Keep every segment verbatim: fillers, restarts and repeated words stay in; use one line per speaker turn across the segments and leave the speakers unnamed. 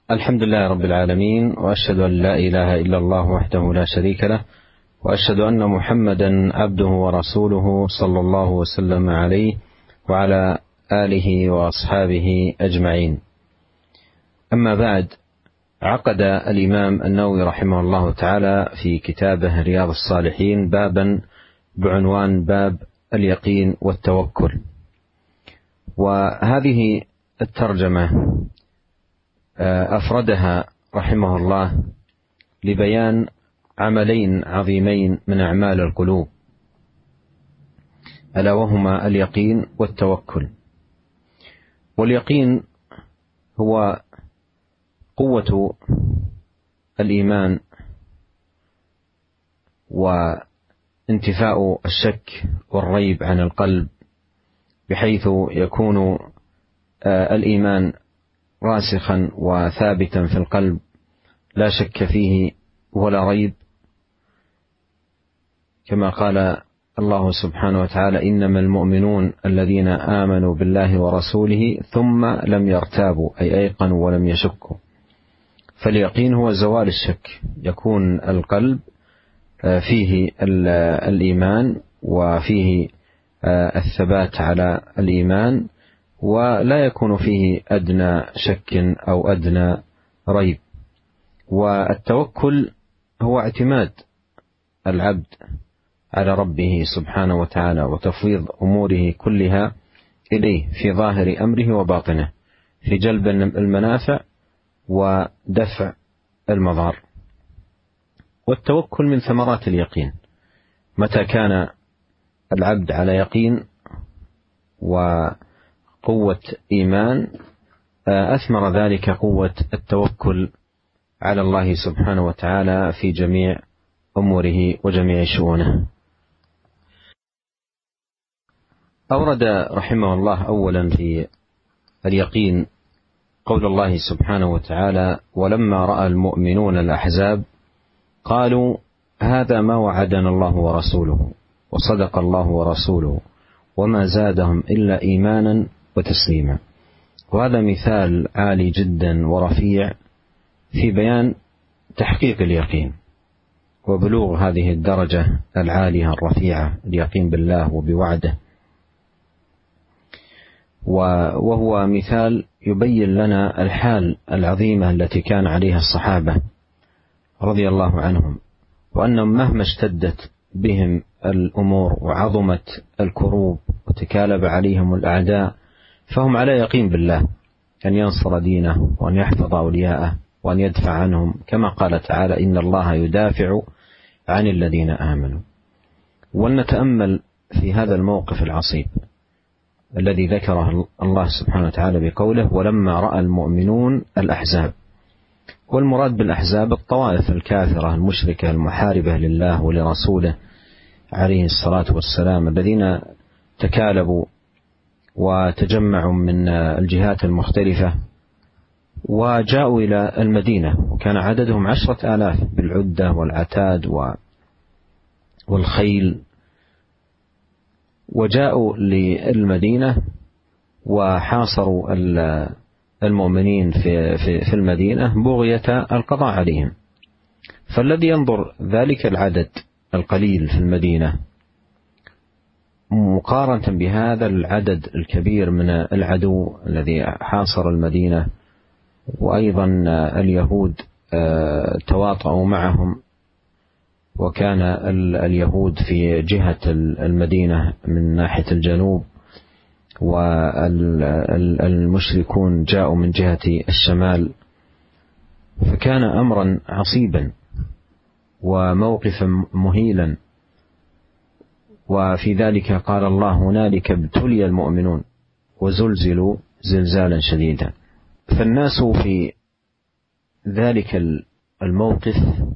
الحمد لله رب العالمين، وأشهد أن لا إله إلا الله وحده لا شريك له، وأشهد أن محمدا عبده ورسوله صلى الله وسلم عليه وعلى آله وأصحابه أجمعين. أما بعد، عقد الإمام النووي رحمه الله تعالى في كتابه رياض الصالحين بابا بعنوان باب اليقين والتوكل، وهذه الترجمة أفردها رحمه الله لبيان عملين عظيمين من أعمال القلوب، ألا وهما اليقين والتوكل. واليقين هو قوة الإيمان وانتفاء الشك والريب عن القلب، بحيث يكون الإيمان راسخا وثابتا في القلب لا شك فيه ولا ريب، كما قال الله سبحانه وتعالى: إنما المؤمنون الذين آمنوا بالله ورسوله ثم لم يرتابوا، أي أيقنوا ولم يشكوا. فاليقين هو زوال الشك، يكون القلب فيه الإيمان وفيه الثبات على الإيمان، ولا يكون فيه أدنى شك أو أدنى ريب. والتوكل هو اعتماد العبد على ربه سبحانه وتعالى وتفويض أموره كلها إليه في ظاهر أمره وباطنه، في جلب المنافع ودفع المضار. والتوكل من ثمرات اليقين، متى كان العبد على يقين وقوة إيمان أثمر ذلك قوة التوكل على الله سبحانه وتعالى في جميع أموره وجميع شؤونه. أورد رحمه الله أولا في اليقين قول الله سبحانه وتعالى: ولما رأى المؤمنون الأحزاب قالوا هذا ما وعدنا الله ورسوله وصدق الله ورسوله وما زادهم إلا إيمانا وتسليما. وهذا مثال عالي جدا ورفيع في بيان تحقيق اليقين وبلوغ هذه الدرجة العالية الرفيعة، اليقين بالله وبوعده. وهو مثال يبين لنا الحال العظيمة التي كان عليها الصحابة رضي الله عنهم، وأنهم مهما اشتدت بهم الأمور وعظمت الكروب وتكالب عليهم الأعداء فهم على يقين بالله أن ينصر دينه وأن يحفظ أولياءه وأن يدفع عنهم، كما قال تعالى: إن الله يدافع عن الذين آمنوا. ولنتأمل في هذا الموقف العصيب الذي ذكره الله سبحانه وتعالى بقوله: ولما رأى المؤمنون الأحزاب. والمراد بالأحزاب الطوائف الكافرة المشركة المحاربة لله ولرسوله عليه الصلاة والسلام، الذين تكالبوا وتجمعوا من الجهات المختلفة وجاءوا إلى المدينة، وكان عددهم عشرة آلاف بالعدة والعتاد والخيل، وجاءوا للمدينة وحاصروا المؤمنين في في المدينة بغية القضاء عليهم. فالذي ينظر ذلك العدد القليل في المدينة مقارنة بهذا العدد الكبير من العدو الذي حاصر المدينة، وأيضا اليهود تواطؤوا معهم، وكان اليهود في جهة المدينة من ناحية الجنوب، والمشركون جاءوا من جهة الشمال، فكان أمرا عصيبا وموقفا مهيلا. وفي ذلك قال الله: هنالك ابتلي المؤمنون وزلزلوا زلزالا شديدا. فالناس في ذلك الموقف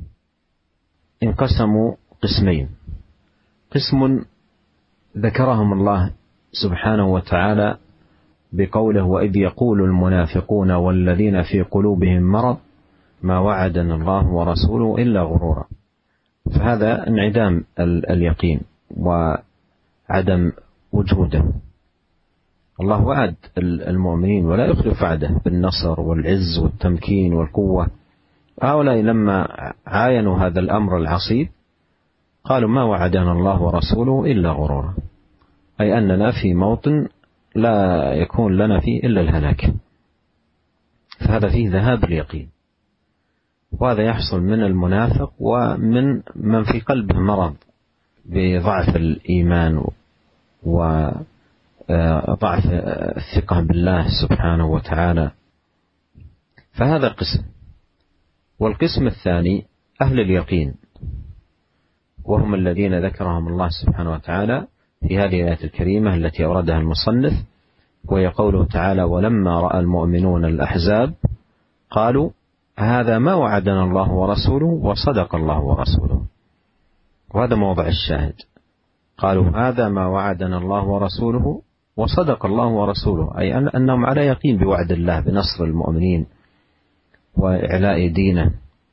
انقسموا قسمين: قسم ذكرهم الله سبحانه وتعالى بقوله: وإذ يقول المنافقون والذين في قلوبهم مرض ما وعدنا الله ورسوله إلا غرورا. فهذا انعدام اليقين وعدم وجوده. الله وعد المؤمنين ولا يخلف وعده بالنصر والعز والتمكين والقوة. هؤلاء لما عاينوا هذا الأمر العصيب قالوا ما وعدنا الله ورسوله إلا غرورا، أي أننا في موطن لا يكون لنا فيه إلا الهلاك. فهذا فيه ذهاب اليقين، وهذا يحصل من المنافق ومن من في قلبه مرض بضعف الإيمان وضعف الثقة بالله سبحانه وتعالى. فهذا قسم. والقسم الثاني أهل اليقين، وهم الذين ذكرهم الله سبحانه وتعالى في هذه الآية الكريمة التي أوردها المصنف، وهي قوله تعالى: ولما رأى المؤمنون الأحزاب قالوا هذا ما وعدنا الله ورسوله وصدق الله ورسوله. وهذا موضع الشاهد، قالوا هذا ما وعدنا الله ورسوله وصدق الله ورسوله، أي أنهم على يقين بوعد الله بنصر المؤمنين وإعلاء دينه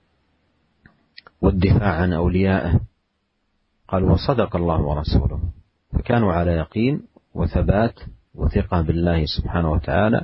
والدفاع عن أوليائه. قالوا وصدق الله ورسوله، فكانوا على يقين وثبات وثقة بالله سبحانه وتعالى.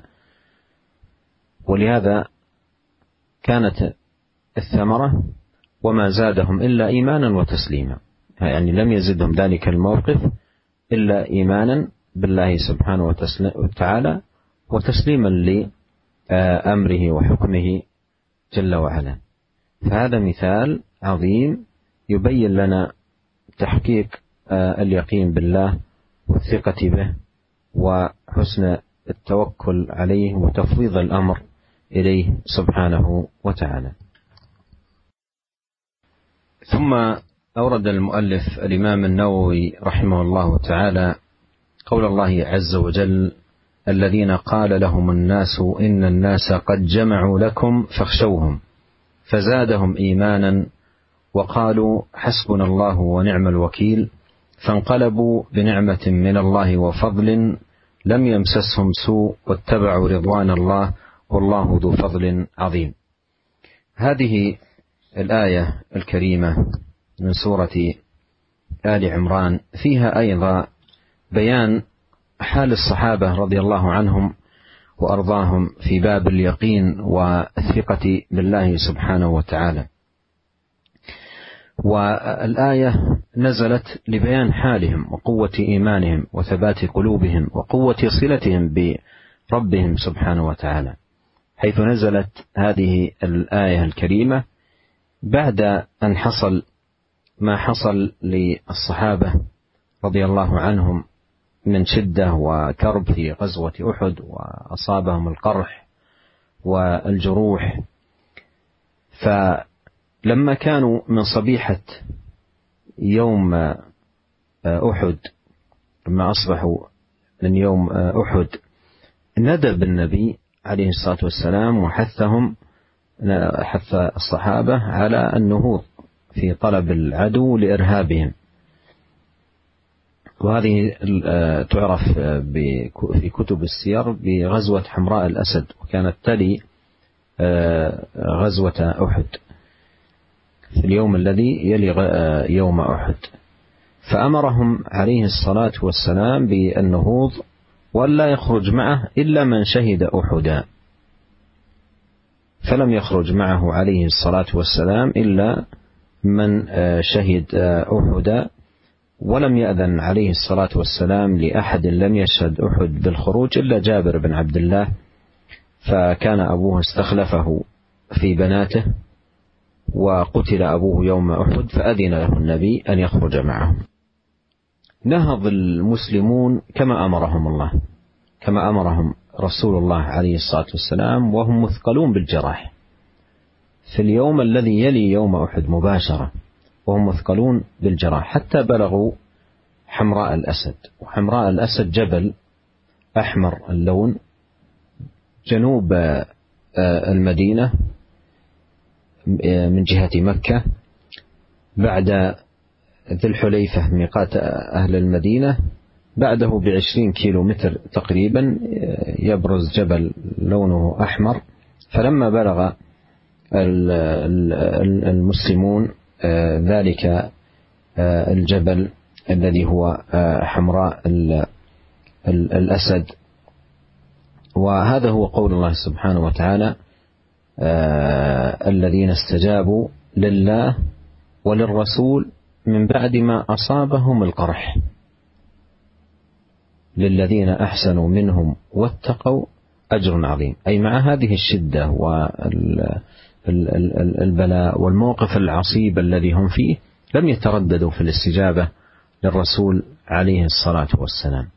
ولهذا كانت الثمرة وما زادهم إلا إيمانا وتسليما، يعني لم يزدهم ذلك الموقف إلا إيمانا بالله سبحانه وتعالى وتسليما لأمره وحكمه جل وعلا. فهذا مثال عظيم يبين لنا تحقيق اليقين بالله والثقة به وحسن التوكل عليه وتفويض الأمر إليه سبحانه وتعالى. ثم أورد المؤلف الإمام النووي رحمه الله تعالى قول الله عز وجل: الذين قال لهم الناس إن الناس قد جمعوا لكم فاخشوهم فزادهم إيمانا وقالوا حسبنا الله ونعم الوكيل فانقلبوا بنعمة من الله وفضل لم يمسسهم سوء واتبعوا رضوان الله والله ذو فضل عظيم. هذه الآية الكريمة من سورة آل عمران فيها أيضا بيان حال الصحابة رضي الله عنهم وأرضاهم في باب اليقين والثقة بالله سبحانه وتعالى. والآية نزلت لبيان حالهم وقوة إيمانهم وثبات قلوبهم وقوة صلتهم بربهم سبحانه وتعالى، حيث نزلت هذه الآية الكريمة بعد أن حصل ما حصل للصحابة رضي الله عنهم من شدة وكرب في غزوة أحد، وأصابهم القرح والجروح. فلما كانوا من صبيحة يوم أحد، لما أصبحوا من يوم أحد، ندب النبي عليه الصلاة والسلام وحثهم حث الصحابة على النهوض في طلب العدو لإرهابهم. وهذه تعرف في كتب السير بغزوة حمراء الأسد، وكانت تلي غزوة أحد في اليوم الذي يلي يوم أحد. فأمرهم عليه الصلاة والسلام بالنهوض ولا يخرج معه إلا من شهد أحدا، فلم يخرج معه عليه الصلاة والسلام إلا من شهد أحدا، ولم يأذن عليه الصلاة والسلام لأحد لم يشهد أحد بالخروج إلا جابر بن عبد الله، فكان أبوه استخلفه في بناته وقتل أبوه يوم أحد، فأذن له النبي أن يخرج معهم. نهض المسلمون كما أمرهم الله، كما أمرهم رسول الله عليه الصلاة والسلام، وهم مثقلون بالجراح في اليوم الذي يلي يوم أحد مباشرة، وهم مثقلون بالجراح حتى بلغوا حمراء الأسد. وحمراء الأسد جبل أحمر اللون جنوب المدينة من جهة مكة، بعد ذي الحليفة ميقات أهل المدينة، بعده بعشرين كيلو متر تقريبا يبرز جبل لونه أحمر. فلما بلغ المسلمون ذلك الجبل الذي هو حمراء الأسد، وهذا هو قول الله سبحانه وتعالى: آه الذين استجابوا لله وللرسول من بعد ما أصابهم القرح للذين أحسنوا منهم واتقوا أجر عظيم. أي مع هذه الشدة والبلاء والموقف العصيب الذي هم فيه لم يترددوا في الاستجابة للرسول عليه الصلاة والسلام.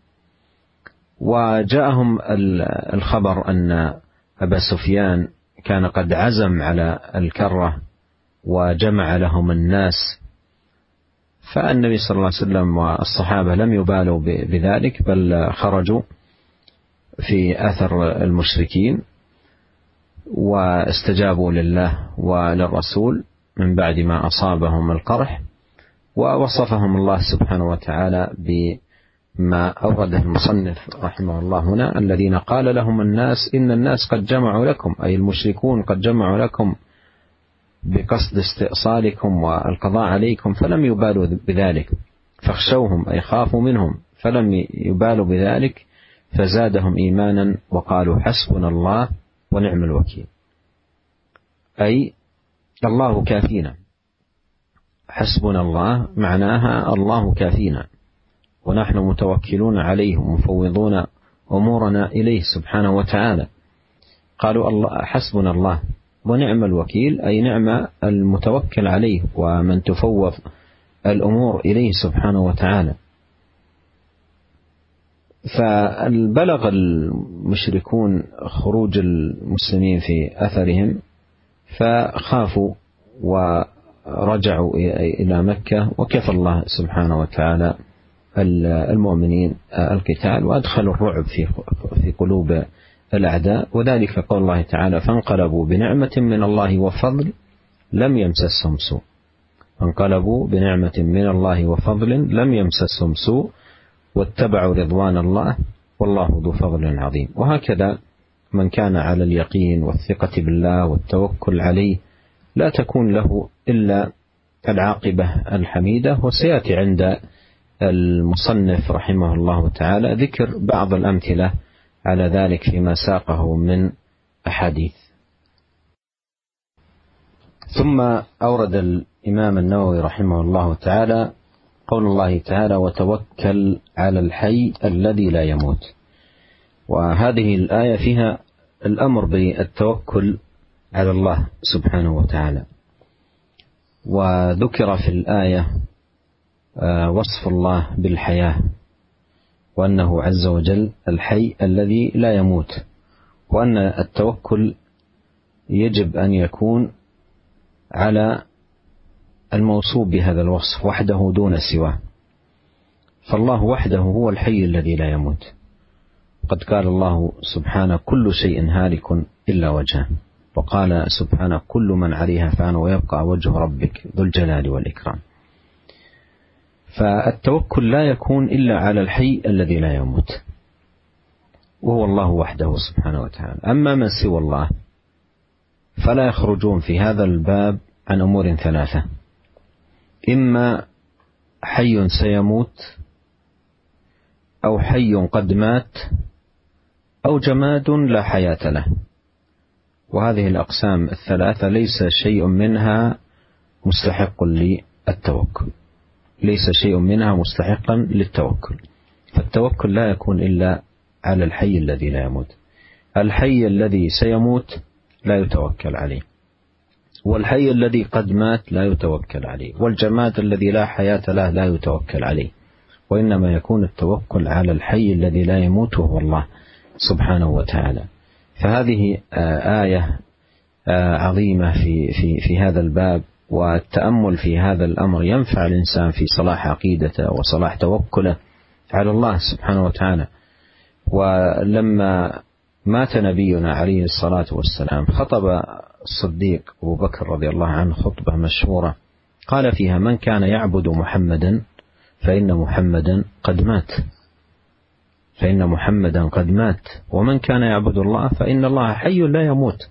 وجاءهم الخبر أن أبا سفيان كان قد عزم على الكرة وجمع لهم الناس، فالنبي صلى الله عليه وسلم والصحابة لم يبالوا بذلك، بل خرجوا في أثر المشركين واستجابوا لله وللرسول من بعد ما أصابهم القرح. ووصفهم الله سبحانه وتعالى بما أورده المصنف رحمه الله هنا: الذين قال لهم الناس إن الناس قد جمعوا لكم، أي المشركون قد جمعوا لكم بقصد استئصالكم والقضاء عليكم فلم يبالوا بذلك، فاخشوهم أي خافوا منهم فلم يبالوا بذلك، فزادهم إيمانا وقالوا حسبنا الله ونعم الوكيل. أي الله كافينا، حسبنا الله معناها الله كافينا ونحن متوكلون عليه ومفوضون أمورنا إليه سبحانه وتعالى. قالوا الله حسبنا الله ونعم الوكيل، أي نعم المتوكل عليه ومن تفوض الأمور إليه سبحانه وتعالى. فبلغ المشركون خروج المسلمين في أثرهم فخافوا ورجعوا إلى مكة، وكفى الله سبحانه وتعالى المؤمنين القتال وأدخلوا الرعب في قلوب الأعداء. وذلك قول الله تعالى: فانقلبوا بنعمة من الله وفضل لم يمسسهم سوء. فانقلبوا بنعمة من الله وفضل لم يمسسهم سوء واتبعوا رضوان الله والله ذو فضل عظيم. وهكذا من كان على اليقين والثقة بالله والتوكل عليه لا تكون له إلا العاقبة الحميدة. وسيأتي عند المصنف رحمه الله تعالى ذكر بعض الأمثلة على ذلك فيما ساقه من أحاديث. ثم أورد الإمام النووي رحمه الله تعالى قول الله تعالى: وتوكل على الحي الذي لا يموت. وهذه الآية فيها الأمر بالتوكل على الله سبحانه وتعالى. وذكر في الآية وصف الله بالحياة، وأنه عز وجل الحي الذي لا يموت، وأن التوكل يجب أن يكون على الموصوف بهذا الوصف وحده دون سواه. فالله وحده هو الحي الذي لا يموت. قد قال الله سبحانه: كل شيء هالك إلا وجهه. وقال سبحانه: كل من عليها فان ويبقى وجه ربك ذو الجلال والإكرام. فالتوكل لا يكون إلا على الحي الذي لا يموت، وهو الله وحده سبحانه وتعالى. أما من سوى الله فلا يخرجون في هذا الباب عن أمور ثلاثة: إما حي سيموت، أو حي قد مات، أو جماد لا حياة له. وهذه الأقسام الثلاثة ليس شيء منها مستحق للتوكل، ليس شيء منها مستحقا للتوكل. فالتوكل لا يكون إلا على الحي الذي لا يموت. الحي الذي سيموت لا يتوكل عليه، والحي الذي قد مات لا يتوكل عليه، والجماد الذي لا حياة له لا يتوكل عليه. وإنما يكون التوكل على الحي الذي لا يموت وهو الله سبحانه وتعالى. فهذه آية عظيمة في في في هذا الباب، والتأمل في هذا الأمر ينفع الإنسان في صلاح عقيدته وصلاح توكله على الله سبحانه وتعالى. ولما مات نبينا عليه الصلاة والسلام خطب الصديق أبو بكر رضي الله عنه خطبة مشهورة قال فيها: من كان يعبد محمدا فإن محمدا قد مات، فإن محمدا قد مات، ومن كان يعبد الله فإن الله حي لا يموت.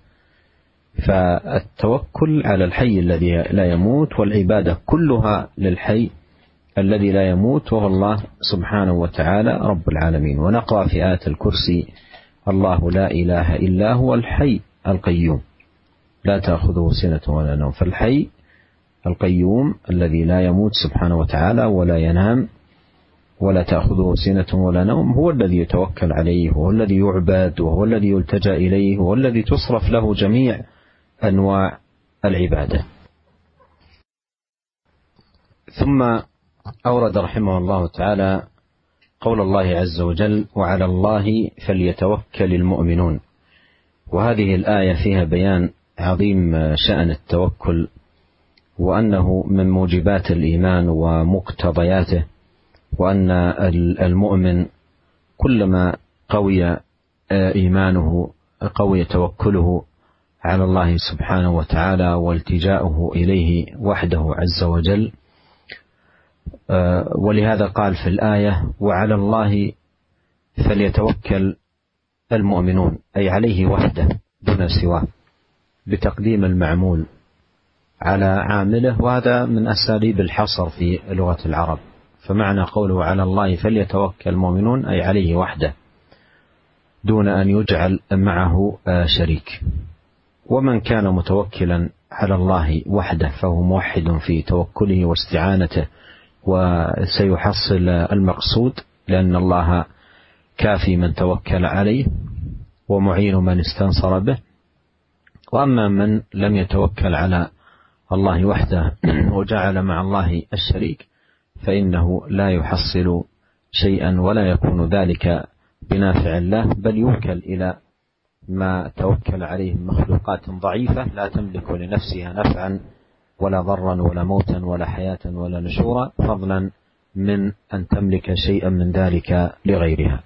فالتوكل على الحي الذي لا يموت، والعبادة كلها للحي الذي لا يموت وهو الله سبحانه وتعالى رب العالمين. ونقرأ في آية الكرسي الله لا إله إلا هو الحي القيوم لا تأخذه سنة ولا نوم. فالحي القيوم الذي لا يموت سبحانه وتعالى ولا ينام ولا تأخذه سنة ولا نوم هو الذي يتوكل عليه، وهو الذي يعبد، وهو الذي يلتجأ إليه، وهو الذي تصرف له جميع أنواع العبادة. ثم أورد رحمه الله تعالى قول الله عز وجل: وعلى الله فليتوكل المؤمنون. وهذه الآية فيها بيان عظيم شأن التوكل، وأنه من موجبات الإيمان ومقتضياته، وأن المؤمن كلما قوي إيمانه قوي توكله على الله سبحانه وتعالى والتجاؤه إليه وحده عز وجل. ولهذا قال في الآية: وعلى الله فليتوكل المؤمنون، أي عليه وحده دون سواه، بتقديم المعمول على عامله، وهذا من أساليب الحصر في لغة العرب. فمعنى قوله على الله فليتوكل المؤمنون أي عليه وحده دون أن يجعل معه شريك. ومن كان متوكلا على الله وحده فهو موحد في توكله واستعانته، وسيحصل المقصود، لأن الله كافي من توكل عليه ومعين من استنصر به. وأما من لم يتوكل على الله وحده وجعل مع الله الشريك فإنه لا يحصل شيئا ولا يكون ذلك بنافع الله، بل يوكل إلى ما توكل عليه مخلوقات ضعيفة لا تملك لنفسها نفعا ولا ضرا ولا موتا ولا حياة ولا نشورا، فضلا من أن تملك شيئا من ذلك لغيرها.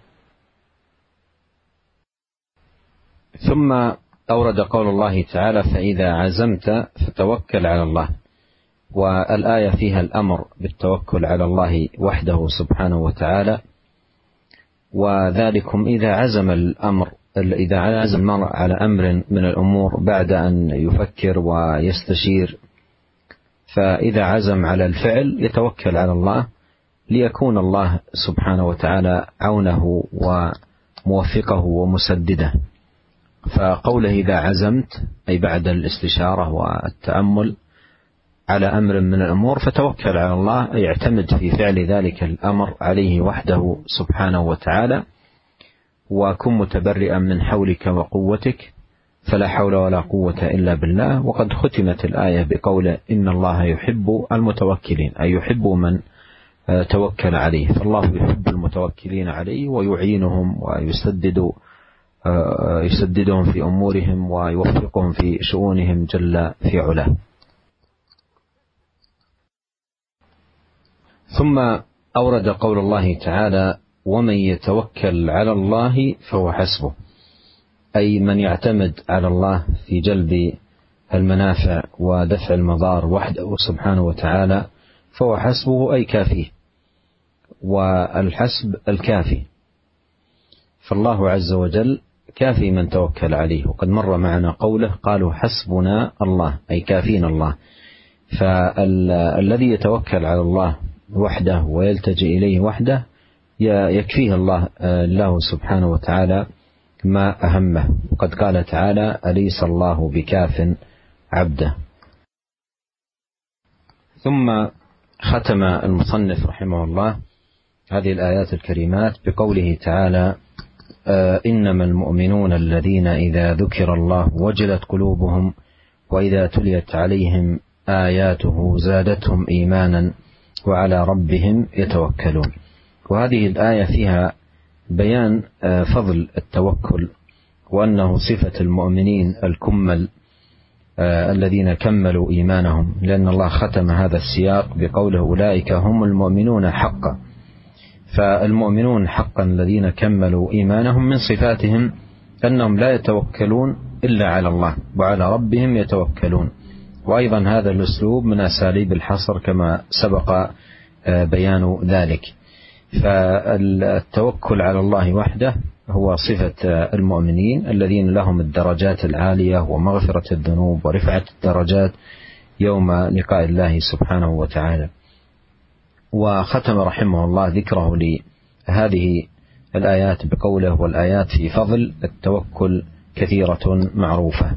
ثم أورد قول الله تعالى: فإذا عزمت فتوكل على الله. والآية فيها الأمر بالتوكل على الله وحده سبحانه وتعالى، وذلكم إذا عزم الأمر إذا عزم المرء على أمر من الأمور بعد أن يفكر ويستشير، فإذا عزم على الفعل يتوكل على الله ليكون الله سبحانه وتعالى عونه وموفقه ومسدده. فقوله إذا عزمت أي بعد الاستشارة والتأمل على أمر من الأمور فتوكل على الله، أي اعتمد في فعل ذلك الأمر عليه وحده سبحانه وتعالى، وكن متبرئا من حولك وقوتك، فلا حول ولا قوة إلا بالله. وقد ختمت الآية بقوله: إن الله يحب المتوكلين، أي يحب من توكل عليه. فالله يحب المتوكلين عليه ويعينهم ويسدد يسددهم في أمورهم ويوفقهم في شؤونهم جل في علاه. ثم أورد قول الله تعالى: ومن يتوكل على الله فهو حسبه، أي من يعتمد على الله في جلب المنافع ودفع المضار وحده سبحانه وتعالى فهو حسبه، أي كافيه. والحسب الكافي، فالله عز وجل كافي من توكل عليه. وقد مر معنا قوله: قالوا حسبنا الله، أي كافينا الله. فالذي يتوكل على الله وحده ويلتجئ إليه وحده يكفيه الله الله سبحانه وتعالى ما أهمه. وقد قال تعالى: أليس الله بكاف عبده. ثم ختم المصنف رحمه الله هذه الآيات الكريمات بقوله تعالى: إنما المؤمنون الذين إذا ذكر الله وجلت قلوبهم وإذا تليت عليهم آياته زادتهم إيمانا وعلى ربهم يتوكلون. وهذه الآية فيها بيان فضل التوكل، وأنه صفة المؤمنين الكمل الذين كملوا إيمانهم، لأن الله ختم هذا السياق بقوله: أولئك هم المؤمنون حقا. فالمؤمنون حقا الذين كملوا إيمانهم من صفاتهم أنهم لا يتوكلون إلا على الله وعلى ربهم يتوكلون. وأيضا هذا الأسلوب من أساليب الحصر كما سبق بيان ذلك. فالتوكل على الله وحده هو صفة المؤمنين الذين لهم الدرجات العالية ومغفرة الذنوب ورفعة الدرجات يوم لقاء الله سبحانه وتعالى. وختم رحمه الله ذكره لهذه الآيات بقوله: والآيات في فضل التوكل كثيرة معروفة.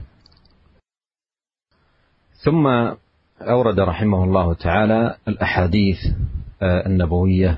ثم أورد رحمه الله تعالى الأحاديث النبوية،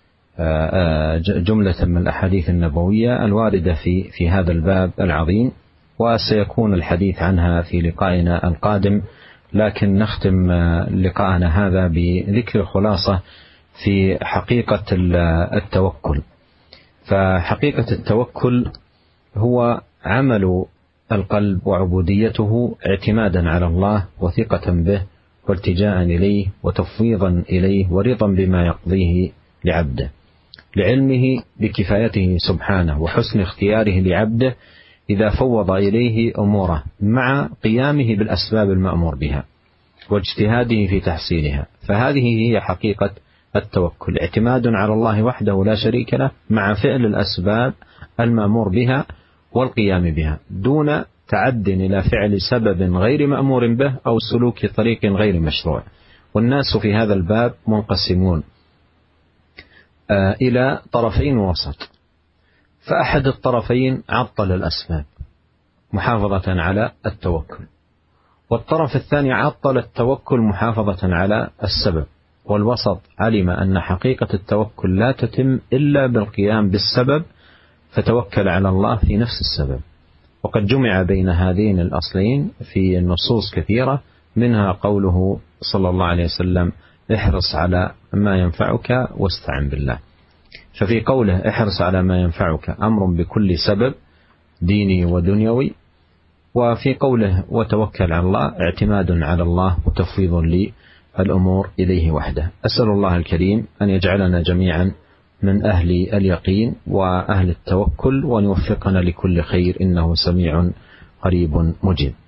جملة من الأحاديث النبوية الواردة في في هذا الباب العظيم، وسيكون الحديث عنها في لقائنا القادم، لكن نختم لقاءنا هذا بذكر خلاصة في حقيقة التوكل. فحقيقة التوكل هو عمل القلب وعبوديته اعتمادا على الله وثقة به والتجاء إليه وتفويضا إليه ورضا بما يقضيه لعبده، لعلمه بكفايته سبحانه وحسن اختياره لعبده إذا فوض إليه أموره، مع قيامه بالأسباب المأمور بها واجتهاده في تحصيلها. فهذه هي حقيقة التوكل، اعتماد على الله وحده لا شريك له مع فعل الأسباب المأمور بها والقيام بها، دون تعد إلى فعل سبب غير مأمور به أو سلوك طريق غير مشروع. والناس في هذا الباب منقسمون إلى طرفين وسط، فأحد الطرفين عطل الأسباب محافظة على التوكل، والطرف الثاني عطل التوكل محافظة على السبب، والوسط علم أن حقيقة التوكل لا تتم إلا بالقيام بالسبب فتوكل على الله في نفس السبب. وقد جمع بين هذين الأصلين في النصوص كثيرة، منها قوله صلى الله عليه وسلم: احرص على ما ينفعك واستعن بالله. ففي قوله احرص على ما ينفعك أمر بكل سبب ديني ودنيوي، وفي قوله وتوكل على الله اعتماد على الله وتفويض للأمور إليه وحده. أسأل الله الكريم أن يجعلنا جميعا من أهل اليقين وأهل التوكل، وأن يوفقنا لكل خير، إنه سميع قريب مجيب.